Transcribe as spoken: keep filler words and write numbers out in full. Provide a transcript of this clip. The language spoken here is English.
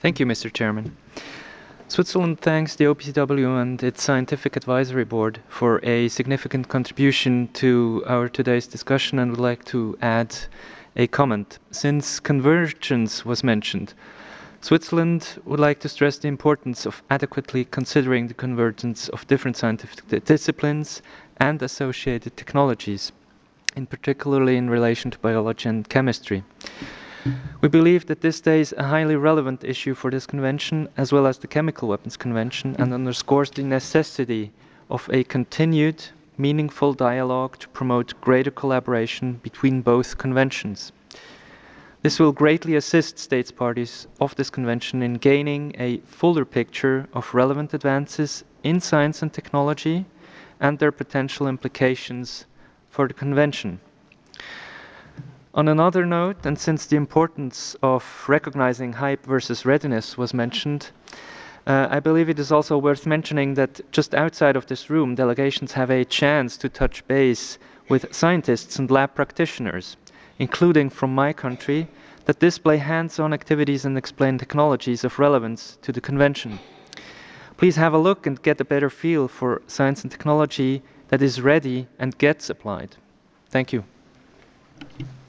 Thank you, Mister Chairman. Switzerland thanks the O P C W and its Scientific Advisory Board for a significant contribution to our today's discussion and would like to add a comment. Since convergence was mentioned, Switzerland would like to stress the importance of adequately considering the convergence of different scientific disciplines and associated technologies, in particularly in relation to biology and chemistry. We believe that this stays a highly relevant issue for this convention, as well as the Chemical Weapons Convention, and underscores the necessity of a continued, meaningful dialogue to promote greater collaboration between both conventions. This will greatly assist states parties of this convention in gaining a fuller picture of relevant advances in science and technology and their potential implications for the convention. On another note, and since the importance of recognizing hype versus readiness was mentioned, uh, I believe it is also worth mentioning that just outside of this room, delegations have a chance to touch base with scientists and lab practitioners, including from my country, that display hands-on activities and explain technologies of relevance to the convention. Please have a look and get a better feel for science and technology that is ready and gets applied. Thank you.